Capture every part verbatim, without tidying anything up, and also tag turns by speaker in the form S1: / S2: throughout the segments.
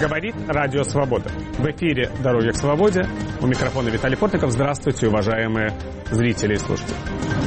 S1: Говорит Радио Свобода. В эфире «Дороги к свободе». У микрофона Виталий Портников. Здравствуйте, уважаемые зрители и слушатели.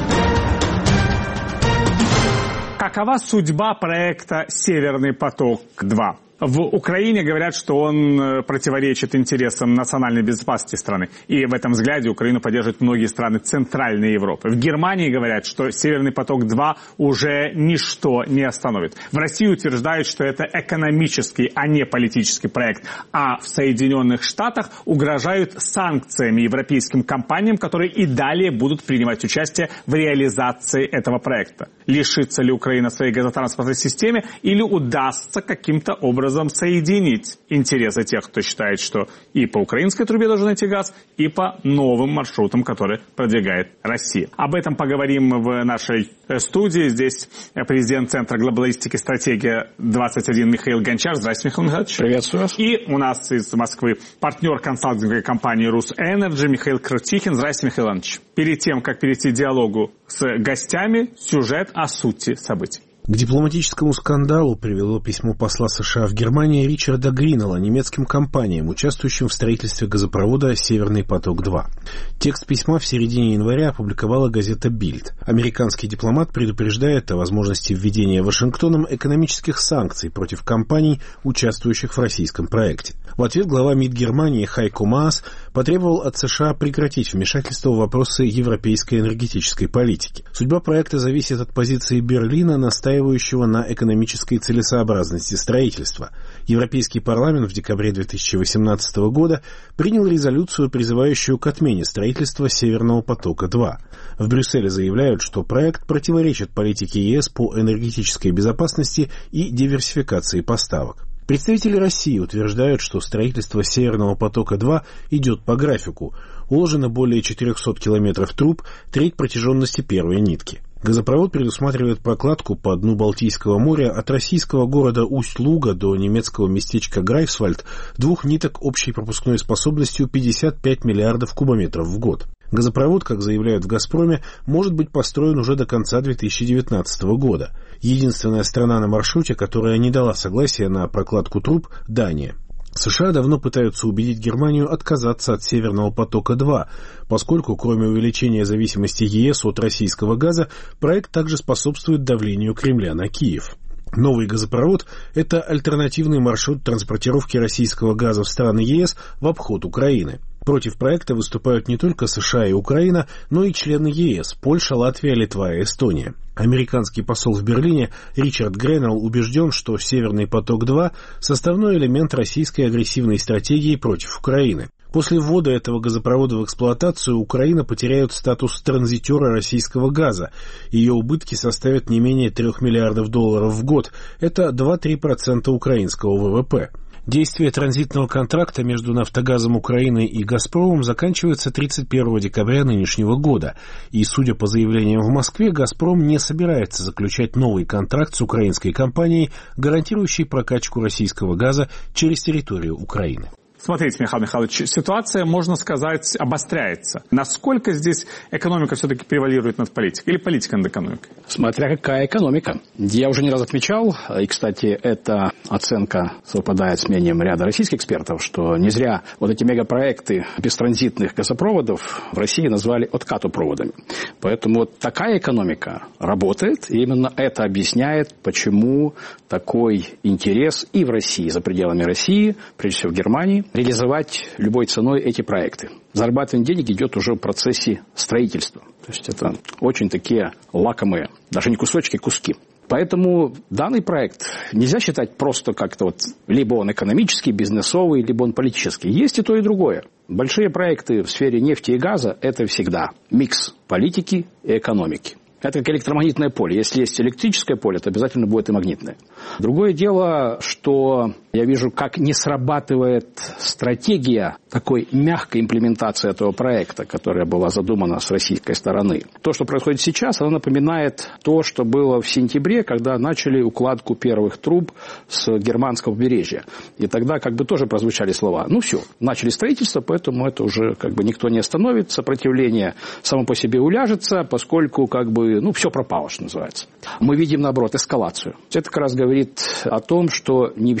S1: Какова судьба проекта «Северный поток-два»? В Украине говорят, что он противоречит интересам национальной безопасности страны. И в этом взгляде Украину поддерживают многие страны Центральной Европы. В Германии говорят, что «Северный поток-два» уже ничто не остановит. В России утверждают, что это экономический, а не политический проект. А в Соединенных Штатах угрожают санкциями европейским компаниям, которые и далее будут принимать участие в реализации этого проекта. Лишится ли Украина своей газотранспортной системы или удастся каким-то образом соединить интересы тех, кто считает, что и по украинской трубе должен идти газ, и по новым маршрутам, которые продвигает Россия. Об этом поговорим в нашей студии. Здесь президент Центра глобалистики «Стратегия двадцать один» Михаил Гончар. Здравствуйте, Михаил Михайлович.
S2: Приветствую вас.
S1: И у нас из Москвы партнер консалтинговой компании «Русэнерджи» Михаил Крутихин. Здравствуйте, Михаил Иванович. Перед тем, как перейти к диалогу с гостями, сюжет о сути событий.
S2: К дипломатическому скандалу привело письмо посла США в Германии Ричарда Гринелла немецким компаниям, участвующим в строительстве газопровода «Северный поток-два». Текст письма в середине января опубликовала газета «Бильд». Американский дипломат предупреждает о возможности введения Вашингтоном экономических санкций против компаний, участвующих в российском проекте. В ответ глава МИД Германии Хайко Маас потребовал от США прекратить вмешательство в вопросы европейской энергетической политики. Судьба проекта зависит от позиции Берлина, настаивающего на экономической целесообразности строительства. Европейский парламент в декабре две тысячи восемнадцатого года принял резолюцию, призывающую к отмене строительства «Северного потока-два». В Брюсселе заявляют, что проект противоречит политике ЕС по энергетической безопасности и диверсификации поставок. Представители России утверждают, что строительство «Северного потока-два» идет по графику. Уложено более четырехсот километров труб, треть протяженности первой нитки. Газопровод предусматривает прокладку по дну Балтийского моря от российского города Усть-Луга до немецкого местечка Грайфсвальд двух ниток общей пропускной способностью пятьдесят пять миллиардов кубометров в год. Газопровод, как заявляют в «Газпроме», может быть построен уже до конца две тысячи девятнадцатого года. Единственная страна на маршруте, которая не дала согласия на прокладку труб – Дания. США давно пытаются убедить Германию отказаться от «Северного потока-два», поскольку, кроме увеличения зависимости ЕС от российского газа, проект также способствует давлению Кремля на Киев. Новый газопровод – это альтернативный маршрут транспортировки российского газа в страны ЕС в обход Украины. Против проекта выступают не только США и Украина, но и члены ЕС – Польша, Латвия, Литва и Эстония. Американский посол в Берлине Ричард Гринелл убежден, что «Северный поток-два» – составной элемент российской агрессивной стратегии против Украины. После ввода этого газопровода в эксплуатацию Украина потеряет статус транзитера российского газа. Ее убытки составят не менее трех миллиардов долларов в год. Это два-три процента украинского ВВП. Действие транзитного контракта между «Нафтогазом Украины» и «Газпромом» заканчивается тридцать первого декабря нынешнего года. И, судя по заявлениям в Москве, «Газпром» не собирается заключать новый контракт с украинской компанией, гарантирующий прокачку российского газа через территорию Украины.
S1: Смотрите, Михаил Михайлович, ситуация, можно сказать, обостряется. Насколько здесь экономика все-таки превалирует над политикой? Или политика над экономикой?
S3: Смотря какая экономика. Я уже не раз отмечал, и, кстати, эта оценка совпадает с мнением ряда российских экспертов, что не зря вот эти мегапроекты бестранзитных газопроводов в России назвали откатопроводами. Поэтому вот такая экономика работает, и именно это объясняет, почему такой интерес и в России, за пределами России, прежде всего в Германии, реализовать любой ценой эти проекты. Зарабатывание денег идет уже в процессе строительства. То есть это очень такие лакомые, даже не кусочки, куски. Поэтому данный проект нельзя считать просто как-то вот либо он экономический, бизнесовый, либо он политический. Есть и то, и другое. Большие проекты в сфере нефти и газа – это всегда микс политики и экономики. Это как электромагнитное поле. Если есть электрическое поле, то обязательно будет и магнитное. Другое дело, что я вижу, как не срабатывает стратегия такой мягкой имплементации этого проекта, которая была задумана с российской стороны. То, что происходит сейчас, оно напоминает то, что было в сентябре, когда начали укладку первых труб с германского побережья. И тогда как бы тоже прозвучали слова. Ну все, начали строительство, поэтому это уже как бы никто не остановит. Сопротивление само по себе уляжется, поскольку как бы ну, все пропало, что называется. Мы видим, наоборот, эскалацию. Это как раз говорит о том, что не все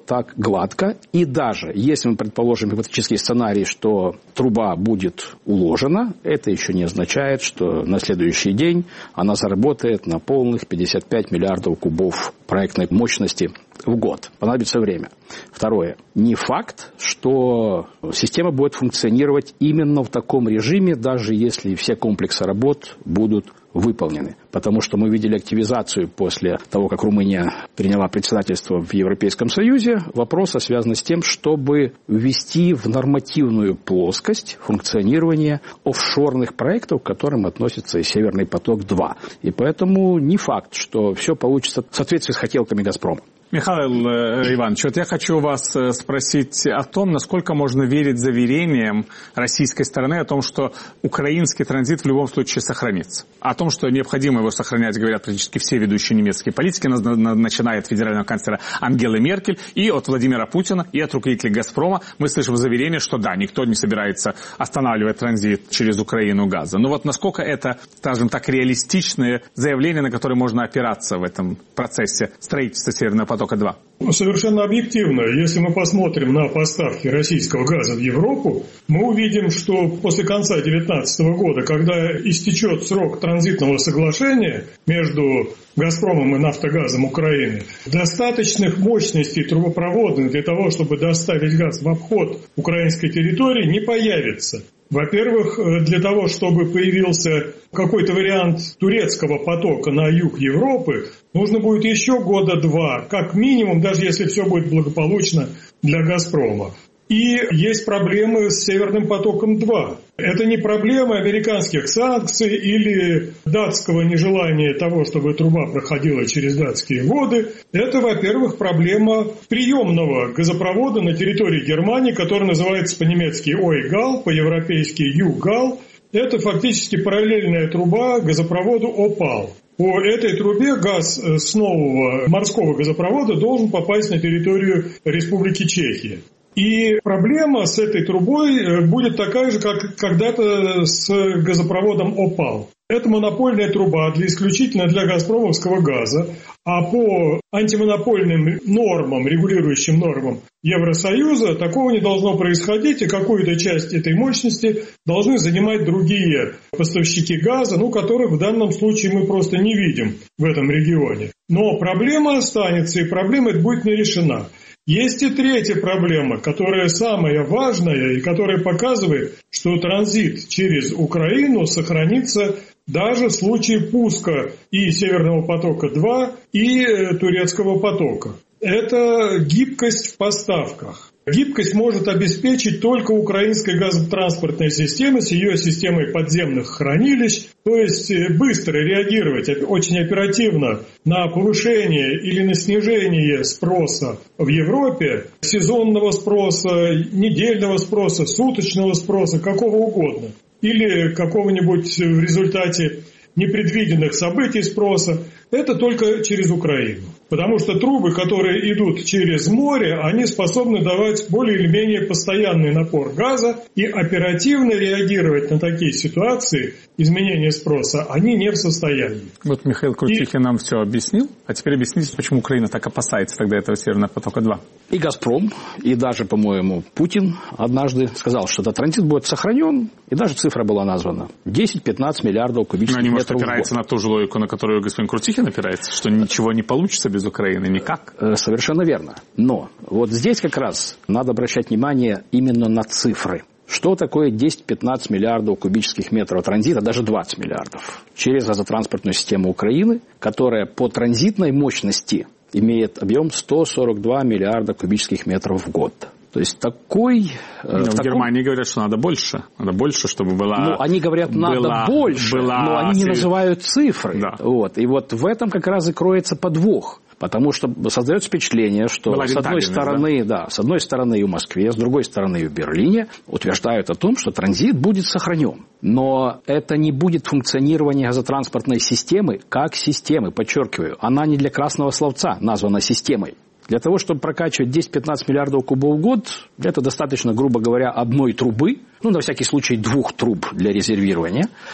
S3: так гладко. И даже если мы предположим гипотетический сценарий, что труба будет уложена, это еще не означает, что на следующий день она заработает на полных пятьдесят пять миллиардов кубов проектной мощности в год. Понадобится время. Второе. Не факт, что система будет функционировать именно в таком режиме, даже если все комплексы работ будут выполнены. Потому что мы видели активизацию после того, как Румыния приняла председательство в Европейском Союзе, вопросы связаны с тем, чтобы ввести в нормативную плоскость функционирование офшорных проектов, к которым относится и «Северный поток-два». И поэтому не факт, что все получится в соответствии с хотелками «Газпрома».
S1: Михаил Иванович, вот я хочу вас спросить о том, насколько можно верить заверениям российской стороны о том, что украинский транзит в любом случае сохранится. О том, что необходимо его сохранять, говорят практически все ведущие немецкие политики, начиная от федерального канцлера Ангелы Меркель, и от Владимира Путина, и от руководителей «Газпрома». Мы слышим заверение, что да, никто не собирается останавливать транзит через Украину газа. Но вот насколько это, скажем так, реалистичные заявления, на которые можно опираться в этом процессе строительства Северного потока-два?
S4: Совершенно объективно, если мы посмотрим на поставки российского газа в Европу, мы увидим, что после конца две тысячи девятнадцатого года, когда истечет срок транзитного соглашения между «Газпромом» и «Нафтогазом» Украины, достаточных мощностей трубопроводных для того, чтобы доставить газ в обход украинской территории, не появится. Во-первых, для того, чтобы появился какой-то вариант турецкого потока на юг Европы, нужно будет еще года два, как минимум, даже если все будет благополучно для «Газпрома». И есть проблемы с «Северным потоком-два». Это не проблема американских санкций или датского нежелания того, чтобы труба проходила через датские воды. Это, во-первых, проблема приемного газопровода на территории Германии, который называется по-немецки «Ойгал», по-европейски «Югал». Это фактически параллельная труба газопроводу «Опал». По этой трубе газ с нового морского газопровода должен попасть на территорию Республики Чехия. И проблема с этой трубой будет такая же, как когда-то с газопроводом «Опал». Это монопольная труба для, исключительно для газпромовского газа, а по антимонопольным нормам, регулирующим нормам Евросоюза, такого не должно происходить, и какую-то часть этой мощности должны занимать другие поставщики газа, ну, которых в данном случае мы просто не видим в этом регионе. Но проблема останется, и проблема эта будет не решена. Есть и третья проблема, которая самая важная и которая показывает, что транзит через Украину сохранится даже в случае пуска и «Северного потока-два», и «Турецкого потока». Это гибкость в поставках. Гибкость может обеспечить только украинская газотранспортная система с ее системой подземных хранилищ, то есть быстро реагировать очень оперативно на повышение или на снижение спроса в Европе, сезонного спроса, недельного спроса, суточного спроса, какого угодно, или какого-нибудь в результате непредвиденных событий спроса, это только через Украину. Потому что трубы, которые идут через море, они способны давать более или менее постоянный напор газа, и оперативно реагировать на такие ситуации, изменения спроса, они не в состоянии.
S1: Вот Михаил Крутихин и... нам все объяснил, а теперь объясните, почему Украина так опасается тогда этого «Северного потока-два».
S3: И «Газпром», и даже, по-моему, Путин однажды сказал, что этот транзит будет сохранен, и даже цифра была названа. десять-пятнадцать миллиардов кубических
S1: метров в год.
S3: Но они, может,
S1: опирается на ту же логику, на которую господин Крутихин опирается, что ничего не получится без Украины, никак.
S3: Совершенно верно. Но вот здесь как раз надо обращать внимание именно на цифры. Что такое десять-пятнадцать миллиардов кубических метров транзита, даже двадцать миллиардов, через газотранспортную систему Украины, которая по транзитной мощности имеет объем сто сорок два миллиарда кубических метров в год. То есть такой...
S1: Но в, в таком... Германии говорят, что надо больше. Надо больше, чтобы была...
S3: Ну, они говорят, надо
S1: была,
S3: больше,
S1: была...
S3: но они не называют цифры.
S1: Да.
S3: Вот. И вот в этом как раз и кроется подвох. Потому что создается впечатление, что с одной стороны, да? Да, с одной стороны и в Москве, с другой стороны и в Берлине утверждают о том, что транзит будет сохранен. Но это не будет функционирование газотранспортной системы как системы, подчеркиваю. Она не для красного словца названа системой. Для того, чтобы прокачивать десять-пятнадцать миллиардов кубов в год, это достаточно, грубо говоря, одной трубы, ну, на всякий случай, двух труб для резервирования, с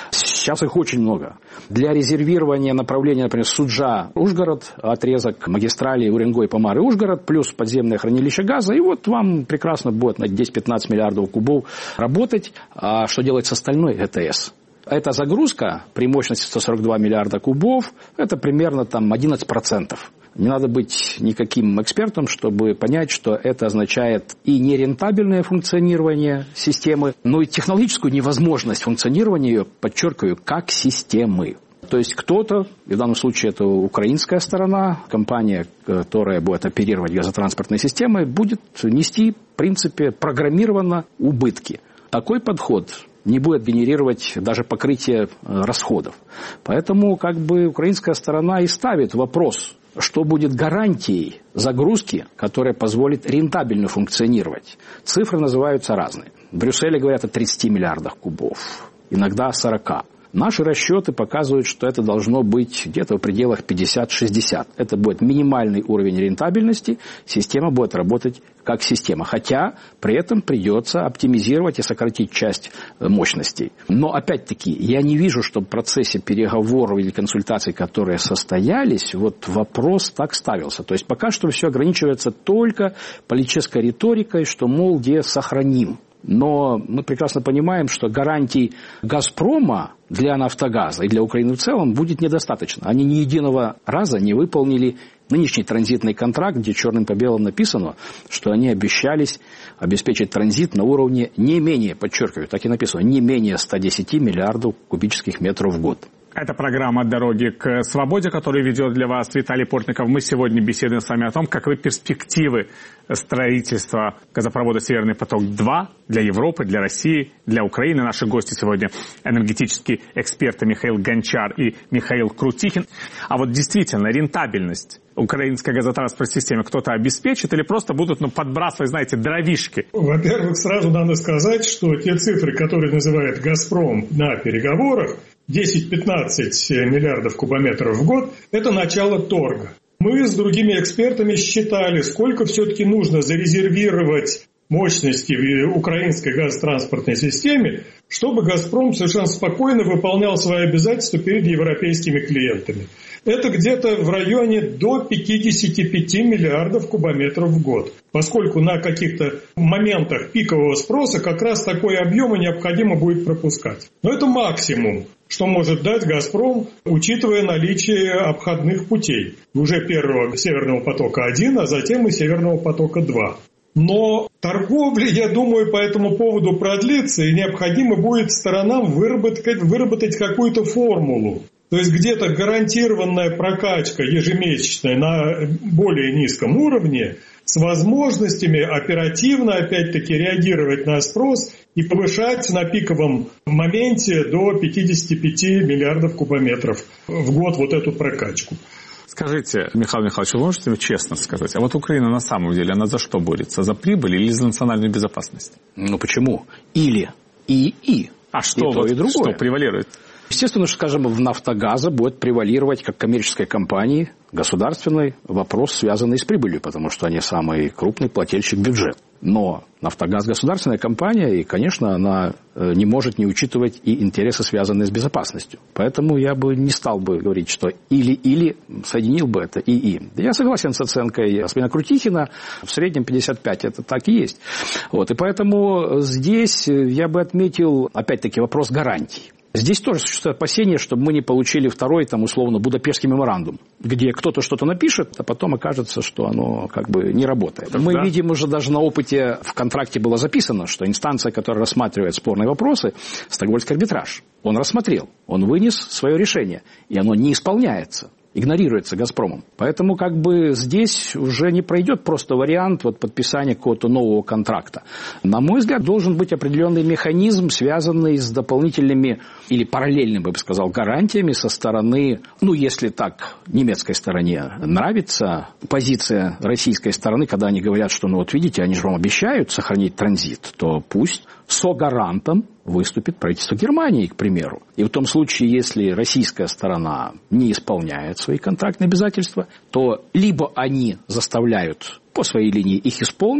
S3: Сейчас их очень много. Для резервирования направления, например, Суджа-Ужгород, отрезок магистрали Уренгой-Помары-Ужгород, плюс подземное хранилище газа, и вот вам прекрасно будет на десять-пятнадцать миллиардов кубов работать. А что делать с остальной ЭТС? Эта загрузка при мощности сто сорок два миллиарда кубов, это примерно там одиннадцать процентов. Не надо быть никаким экспертом, чтобы понять, что это означает и нерентабельное функционирование системы, но и технологическую невозможность функционирования ее, подчеркиваю, как системы. То есть кто-то, в данном случае это украинская сторона, компания, которая будет оперировать газотранспортной системой, будет нести, в принципе, программированно убытки. Такой подход не будет генерировать даже покрытие расходов. Поэтому как бы украинская сторона и ставит вопрос, что будет гарантией загрузки, которая позволит рентабельно функционировать. Цифры называются разные. В Брюсселе говорят о тридцати миллиардах кубов, иногда о сорока. Наши расчеты показывают, что это должно быть где-то в пределах пятьдесят-шестьдесят. Это будет минимальный уровень рентабельности, система будет работать как система. Хотя при этом придется оптимизировать и сократить часть мощностей. Но опять-таки я не вижу, что в процессе переговоров или консультаций, которые состоялись, вот вопрос так ставился. То есть пока что все ограничивается только политической риторикой, что, мол, где сохраним. Но мы прекрасно понимаем, что гарантий «Газпрома» для «Нафтогаза» и для Украины в целом будет недостаточно. Они ни единого раза не выполнили нынешний транзитный контракт, где черным по белому написано, что они обещались обеспечить транзит на уровне не менее, подчеркиваю, так и написано, не менее ста десяти миллиардов кубических метров в год.
S1: Это программа «Дороги к свободе», которую ведет для вас Виталий Портников. Мы сегодня беседуем с вами о том, каковы перспективы строительства газопровода «Северный поток-два» для Европы, для России, для Украины. Наши гости сегодня энергетические эксперты Михаил Гончар и Михаил Крутихин. А вот действительно, рентабельность украинской газотранспортной системы кто-то обеспечит или просто будут ну, подбрасывать, знаете, дровишки?
S4: Во-первых, сразу надо сказать, что те цифры, которые называет «Газпром» на переговорах, десять-пятнадцать миллиардов кубометров в год – это начало торга. Мы с другими экспертами считали, сколько все-таки нужно зарезервировать мощности в украинской газотранспортной системе, чтобы «Газпром» совершенно спокойно выполнял свои обязательства перед европейскими клиентами. Это где-то в районе до пятидесяти пяти миллиардов кубометров в год. Поскольку на каких-то моментах пикового спроса как раз такой объем и необходимо будет пропускать. Но это максимум, что может дать «Газпром», учитывая наличие обходных путей. Уже первого «Северного потока-один», а затем и «Северного потока-два». Но торговля, я думаю, по этому поводу продлится, и необходимо будет сторонам выработать, выработать какую-то формулу. То есть где-то гарантированная прокачка ежемесячная на более низком уровне с возможностями оперативно, опять-таки, реагировать на спрос и повышать на пиковом моменте до пятидесяти пяти миллиардов кубометров в год вот эту прокачку.
S1: Скажите, Михаил Михайлович, вы можете мне честно сказать, а вот Украина на самом деле, она за что борется? За прибыль или за национальную безопасность?
S3: Ну почему? Или. И-и.
S1: А что,
S3: и то,
S1: вот,
S3: и другое.
S1: Что превалирует?
S3: Естественно, что, скажем, в «Нафтогаза» будет превалировать как коммерческой компании, государственной, вопрос, связанный с прибылью, потому что они самый крупный плательщик бюджета. Но «Нафтогаз» государственная компания, и, конечно, она не может не учитывать и интересы, связанные с безопасностью. Поэтому я бы не стал бы говорить, что или-или, соединил бы это и-и. Я согласен с оценкой господина Крутихина, в среднем пятьдесят пять, это так и есть. Вот, и поэтому здесь я бы отметил, опять-таки, вопрос гарантий. Здесь тоже существует опасение, чтобы мы не получили второй, там, условно, Будапештский меморандум, где кто-то что-то напишет, а потом окажется, что оно как бы не работает. Мы да. видим уже даже на опыте, в контракте было записано, что инстанция, которая рассматривает спорные вопросы, Стокгольмский арбитраж, он рассмотрел, он вынес свое решение, и оно не исполняется. Игнорируется «Газпромом». Поэтому как бы здесь уже не пройдет просто вариант вот, подписания какого-то нового контракта. На мой взгляд, должен быть определенный механизм, связанный с дополнительными или параллельными, я бы сказал, гарантиями со стороны, ну, если так немецкой стороне нравится позиция российской стороны, когда они говорят, что, ну, вот видите, они же вам обещают сохранить транзит, то пусть согарантом выступит правительство Германии, к примеру. И в том случае, если российская сторона не исполняет свои контрактные обязательства, то либо они заставляют по своей линии их исполнить,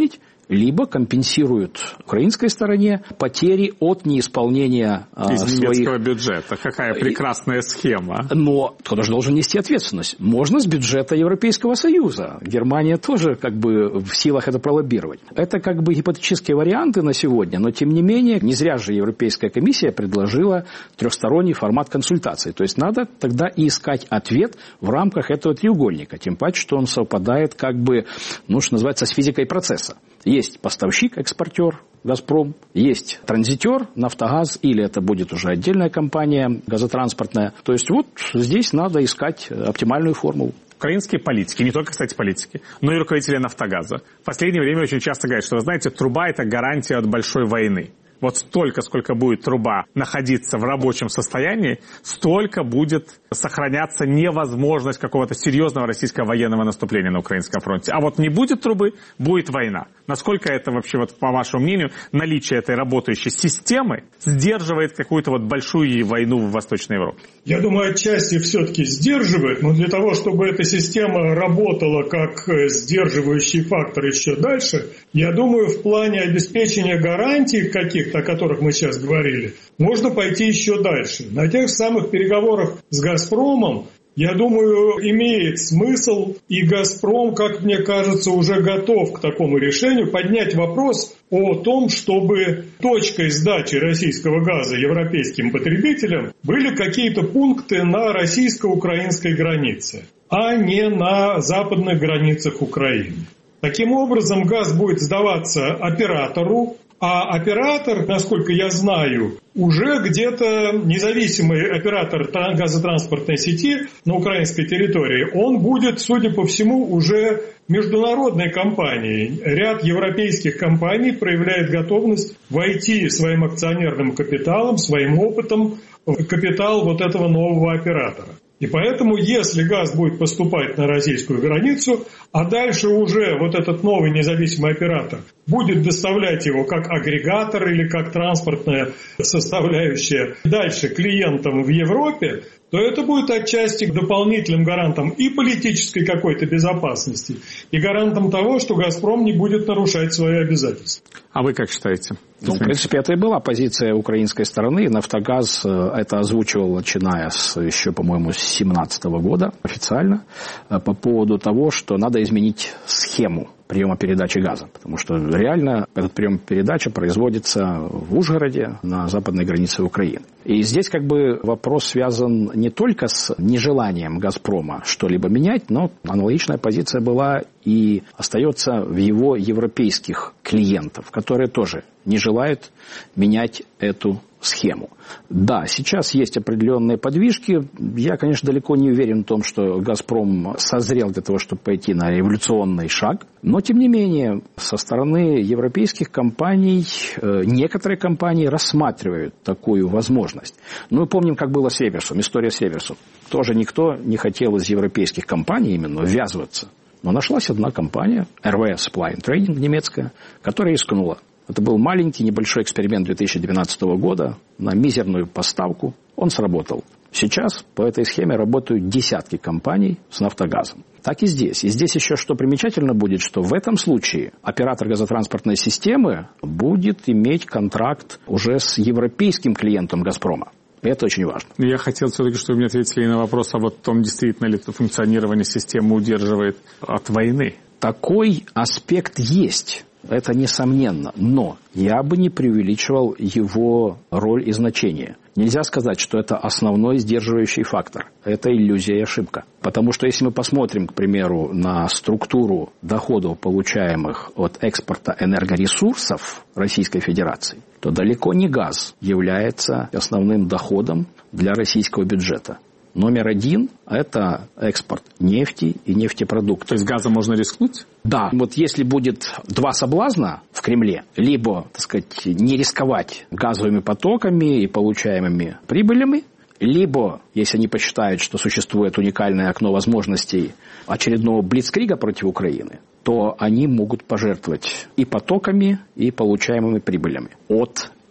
S3: либо компенсируют украинской стороне потери от неисполнения
S1: из
S3: своих...
S1: немецкого бюджета. Какая прекрасная схема.
S3: Но кто же должен нести ответственность? Можно с бюджета Европейского Союза. Германия тоже как бы в силах это пролоббировать. Это как бы гипотетические варианты на сегодня, но тем не менее не зря же Европейская комиссия предложила трехсторонний формат консультаций. То есть надо тогда и искать ответ в рамках этого треугольника. Тем паче, что он совпадает как бы, ну, что называется, с физикой процесса. Есть поставщик, экспортер, «Газпром», есть транзитер, «Нафтогаз», или это будет уже отдельная компания газотранспортная. То есть вот здесь надо искать оптимальную формулу.
S1: Украинские политики, не только, кстати, политики, но и руководители «Нафтогаза» в последнее время очень часто говорят, что, вы знаете, труба – это гарантия от большой войны. Вот столько, сколько будет труба находиться в рабочем состоянии, столько будет сохраняться невозможность какого-то серьезного российского военного наступления на украинском фронте. А вот не будет трубы, будет война. Насколько это вообще, вот, по вашему мнению, наличие этой работающей системы сдерживает какую-то вот большую войну в Восточной Европе?
S4: Я думаю, отчасти все-таки сдерживает, но для того, чтобы эта система работала как сдерживающий фактор еще дальше, я думаю, в плане обеспечения гарантий каких-то, о которых мы сейчас говорили, можно пойти еще дальше. На тех самых переговорах с «Газпромом», я думаю, имеет смысл, и «Газпром», как мне кажется, уже готов к такому решению, поднять вопрос о том, чтобы точкой сдачи российского газа европейским потребителям были какие-то пункты на российско-украинской границе, а не на западных границах Украины. Таким образом, газ будет сдаваться оператору, а оператор, насколько я знаю, уже где-то независимый оператор газотранспортной сети на украинской территории, он будет, судя по всему, уже международной компанией. Ряд европейских компаний проявляет готовность войти своим акционерным капиталом, своим опытом в капитал вот этого нового оператора. И поэтому, если газ будет поступать на российскую границу, а дальше уже вот этот новый независимый оператор будет доставлять его как агрегатор или как транспортная составляющая дальше клиентам в Европе, то это будет отчасти дополнительным гарантом и политической какой-то безопасности, и гарантом того, что «Газпром» не будет нарушать свои обязательства.
S1: А вы как считаете?
S3: Ну, в принципе, это и была позиция украинской стороны. «Нафтогаз» это озвучивал, начиная с еще, по-моему, с две тысячи семнадцатого года официально, по поводу того, что надо изменить схему приема передачи газа. Потому что реально этот прием передачи производится в Ужгороде, на западной границе Украины. И здесь как бы вопрос связан не только с нежеланием «Газпрома» что-либо менять, но аналогичная позиция была и остается в его европейских клиентов, которые тоже не желают менять эту схему. Да, сейчас есть определенные подвижки. Я, конечно, далеко не уверен в том, что «Газпром» созрел для того, чтобы пойти на революционный шаг. Но, тем не менее, со стороны европейских компаний некоторые компании рассматривают такую возможность. Ну, мы помним, как было с реверсом, история с реверсом. Тоже никто не хотел из европейских компаний именно ввязываться. Но нашлась одна компания, эр вэ Supply and Trading немецкая, которая рискнула. Это был маленький, небольшой эксперимент две тысячи двенадцатого года на мизерную поставку. Он сработал. Сейчас по этой схеме работают десятки компаний с «Нафтогазом». Так и здесь. И здесь еще что примечательно будет, что в этом случае оператор газотранспортной системы будет иметь контракт уже с европейским клиентом «Газпрома». Это очень важно.
S1: Я хотел все-таки, чтобы вы мне ответили на вопрос, а вот том, действительно ли это функционирование системы удерживает от войны.
S3: Такой аспект есть. Это несомненно. Но я бы не преувеличивал его роль и значение. Нельзя сказать, что это основной сдерживающий фактор. Это иллюзия и ошибка. Потому что если мы посмотрим, к примеру, на структуру доходов, получаемых от экспорта энергоресурсов Российской Федерации, то далеко не газ является основным доходом для российского бюджета. Номер один – это экспорт нефти и нефтепродуктов.
S1: То есть газом можно рискнуть?
S3: Да. Вот если будет два соблазна в Кремле, либо, так сказать, не рисковать газовыми потоками и получаемыми прибылями, либо, если они посчитают, что существует уникальное окно возможностей очередного блицкрига против Украины, то они могут пожертвовать и потоками, и получаемыми прибылями от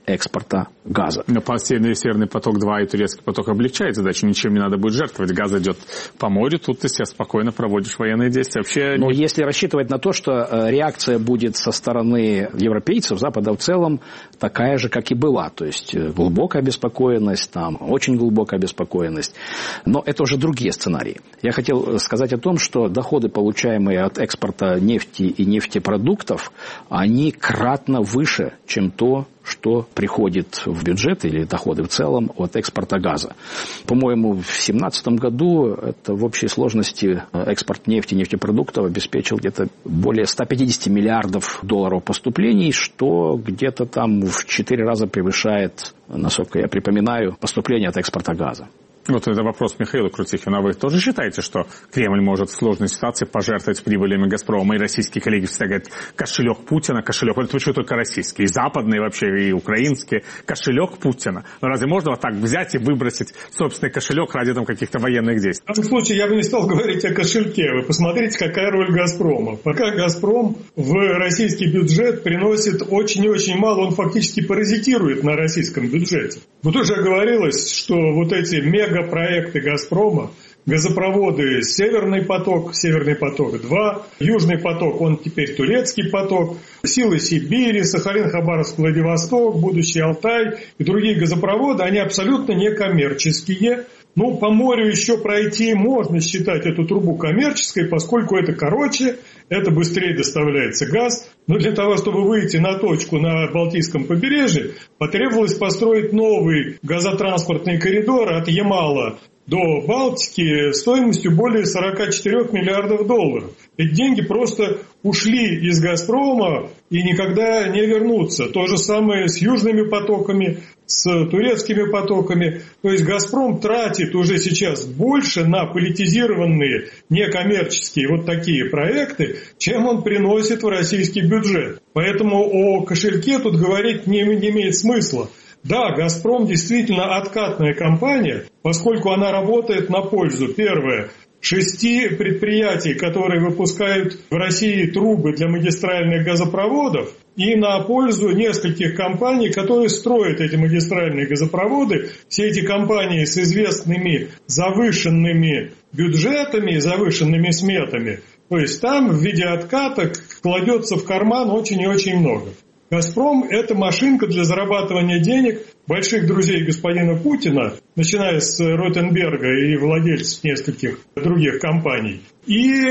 S3: экспорта газа.
S1: Но Северный поток-два и Турецкий поток облегчает задачу, ничем не надо будет жертвовать. Газ идет по морю, тут ты себя спокойно проводишь военные действия. Вообще...
S3: Но если рассчитывать на то, что реакция будет со стороны европейцев, Запада в целом, такая же, как и была. То есть глубокая обеспокоенность, там, очень глубокая обеспокоенность. Но это уже другие сценарии. Я хотел сказать о том, что доходы, получаемые от экспорта нефти и нефтепродуктов, они кратно выше, чем то, что приходит в бюджет или доходы в целом от экспорта газа. По-моему, в две тысячи семнадцатом году это в общей сложности экспорт нефти и нефтепродуктов обеспечил где-то более ста пятидесяти миллиардов долларов поступлений, что где-то там в четыре раза превышает, насколько я припоминаю, поступления от экспорта газа.
S1: Вот это вопрос Михаила Крутихина. Вы тоже считаете, что Кремль может в сложной ситуации пожертвовать прибылями «Газпрома»? Мои российские коллеги всегда говорят, кошелек Путина, кошелек. Это почему только российские, и западные вообще, и украинские. Кошелек Путина. Но разве можно вот так взять и выбросить собственный кошелек ради там каких-то военных действий?
S4: В этом случае я бы не стал говорить о кошельке. Вы посмотрите, какая роль «Газпрома». Пока «Газпром» в российский бюджет приносит очень и очень мало, он фактически паразитирует на российском бюджете. Вот уже говорилось, что вот эти мегапроекты «Газпрома», газопроводы «Северный поток», «Северный поток-два», «Южный поток», он теперь «Турецкий поток», «Силы Сибири», «Сахалин», «Хабаровск», «Владивосток», «Будущий Алтай» и другие газопроводы, они абсолютно некоммерческие. Ну, по морю еще пройти можно считать эту трубу коммерческой, поскольку это короче, это быстрее доставляется газ. Но для того, чтобы выйти на точку на Балтийском побережье, потребовалось построить новый газотранспортный коридор от Ямала до Балтики стоимостью более сорока четырёх миллиардов долларов. Эти деньги просто ушли из «Газпрома» и никогда не вернутся. То же самое с южными потоками, с турецкими потоками. То есть «Газпром» тратит уже сейчас больше на политизированные, некоммерческие вот такие проекты, чем он приносит в российский бюджет. Поэтому о кошельке тут говорить не, не имеет смысла. Да, «Газпром» действительно откатная компания, поскольку она работает на пользу, первое, шести предприятий, которые выпускают в России трубы для магистральных газопроводов, и на пользу нескольких компаний, которые строят эти магистральные газопроводы. Все эти компании с известными завышенными бюджетами, завышенными сметами. То есть там в виде откаток кладется в карман очень и очень много. «Газпром» – это машинка для зарабатывания денег больших друзей господина Путина, начиная с Ротенберга и владельцев нескольких других компаний. И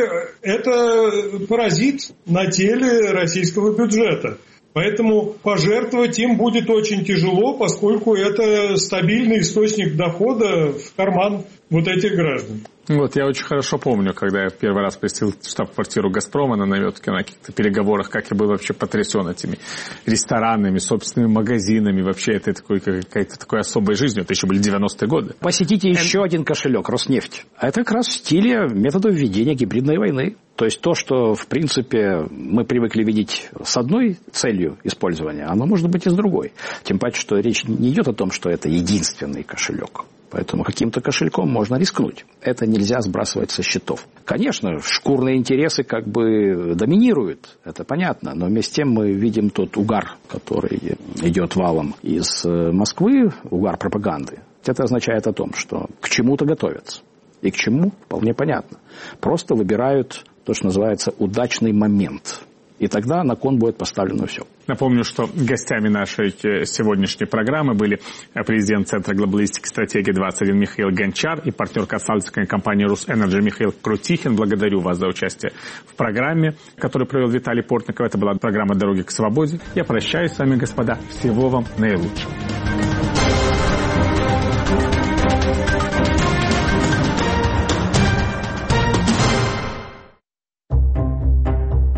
S4: это паразит на теле российского бюджета. Поэтому пожертвовать им будет очень тяжело, поскольку это стабильный источник дохода в карман вот этих граждан.
S1: Вот, я очень хорошо помню, когда я первый раз посетил штаб-квартиру «Газпрома» на Наметке, на каких-то переговорах, как я был вообще потрясен этими ресторанами, собственными магазинами, вообще это такой, какая-то такой особой жизнью. Это еще были девяностые годы.
S3: Посетите еще Эн... один кошелек, Роснефть. Это как раз в стиле метода введения гибридной войны. То есть то, что, в принципе, мы привыкли видеть с одной целью использования, оно может быть и с другой. Тем паче, что речь не идет о том, что это единственный кошелек. Поэтому каким-то кошельком можно рискнуть. Это нельзя сбрасывать со счетов. Конечно, шкурные интересы как бы доминируют, это понятно. Но вместе с тем мы видим тот угар, который идет валом из Москвы, угар пропаганды. Это означает о том, что к чему-то готовятся. И к чему, вполне понятно. Просто выбирают то, что называется удачный момент. И тогда на кон будет поставлено все.
S1: Напомню, что гостями нашей сегодняшней программы были президент Центра глобалистики стратегии двадцать один Михаил Гончар и партнер консалтинговой компании «Русэнерджи» Михаил Крутихин. Благодарю вас за участие в программе, которую провел Виталий Портников. Это была программа «Дороги к свободе». Я прощаюсь с вами, господа. Всего вам наилучшего.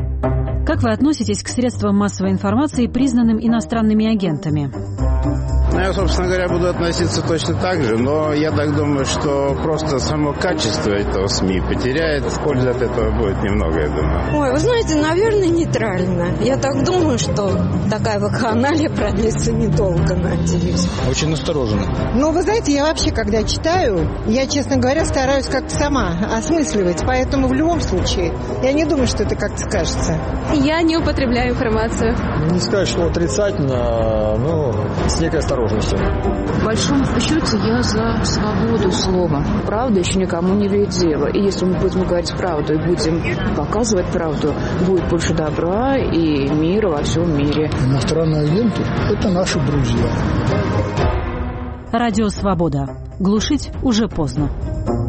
S5: Как вы относитесь к средствам массовой информации, признанным иностранными агентами? Ну, я, собственно говоря, буду относиться точно так же, но я так думаю, что просто само качество этого СМИ потеряет. Пользы от этого будет немного, я думаю.
S6: Ой, вы знаете, наверное, нейтрально. Я так думаю, что такая вакханалия продлится недолго, надеюсь.
S7: Очень настороженно.
S8: Ну, вы знаете, я вообще, когда читаю, я, честно говоря, стараюсь как-то сама осмысливать. Поэтому в любом случае, я не думаю, что это как-то скажется.
S9: Я не употребляю информацию.
S10: Не сказать, что отрицательно, но с некой осторожностью.
S11: В большом счете я за свободу слова. Правда еще никому не имеет дела. И если мы будем говорить правду и будем показывать правду, будет больше добра и мира во всем мире.
S12: Иностранные агенты – это наши друзья.
S13: Радио «Свобода». Глушить уже поздно.